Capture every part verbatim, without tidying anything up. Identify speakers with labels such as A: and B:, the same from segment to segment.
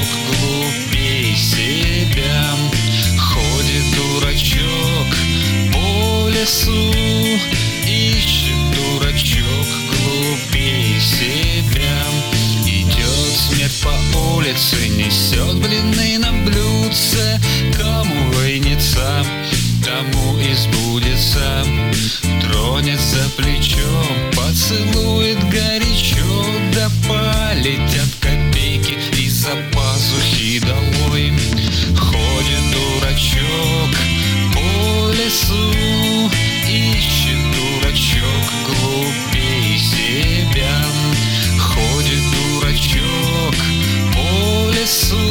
A: глупей себя. Ходит дурачок по лесу, ищет дурачок глупей себя. Идет смерть по улице, несет блины на блюдце. Кому войнется, тому и сбудется. Тронет за плечо, поцелует горячо, да полетят копейки из-за пазухи долой. Ходит дурачок по лесу, ищет дурачок глупей себя. Ходит дурачок по лесу,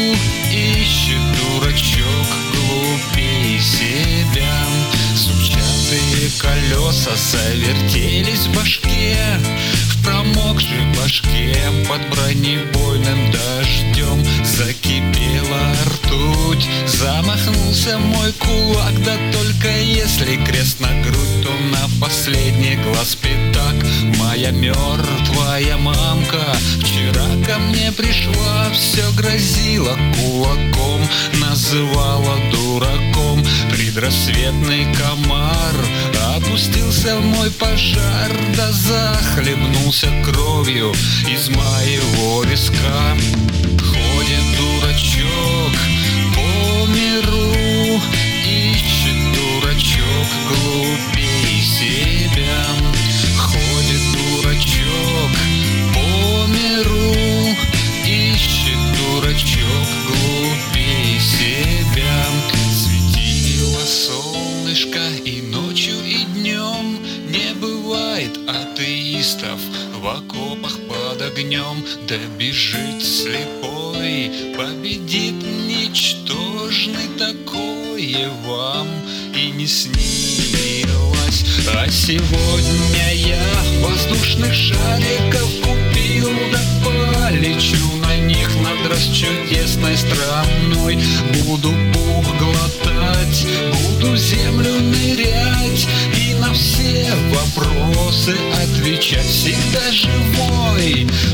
A: ищет дурачок глупей себя. Сучатые колеса завертелись в башке, в промокшей башке под бронебойным дождем закипела ртуть. Замахнулся мой кулак, да только если крест на грудь, то на последний глаз пятак. Моя мертвая мамка вчера ко мне пришла, все грозила кулаком, называла дураком. Предрассветный комар опустился в мой пожар, да захлебнулся кровью из моего виска. Ходит дурачок по миру, ищет дурачок глупей себя. Ходит дурачок по миру, ищет дурачок глупей себя. Светило солнышко и ночью, и днем, не бывает атеистов в окопах под огнем. Да бежит слепой, победит ничтожный, такое вам и не снилось. А сегодня я воздушных шариков купил, да полечу на них над расчудесной страной. Буду пух глотать, буду землю нырять и на все вопросы отвечать. Всегда живой,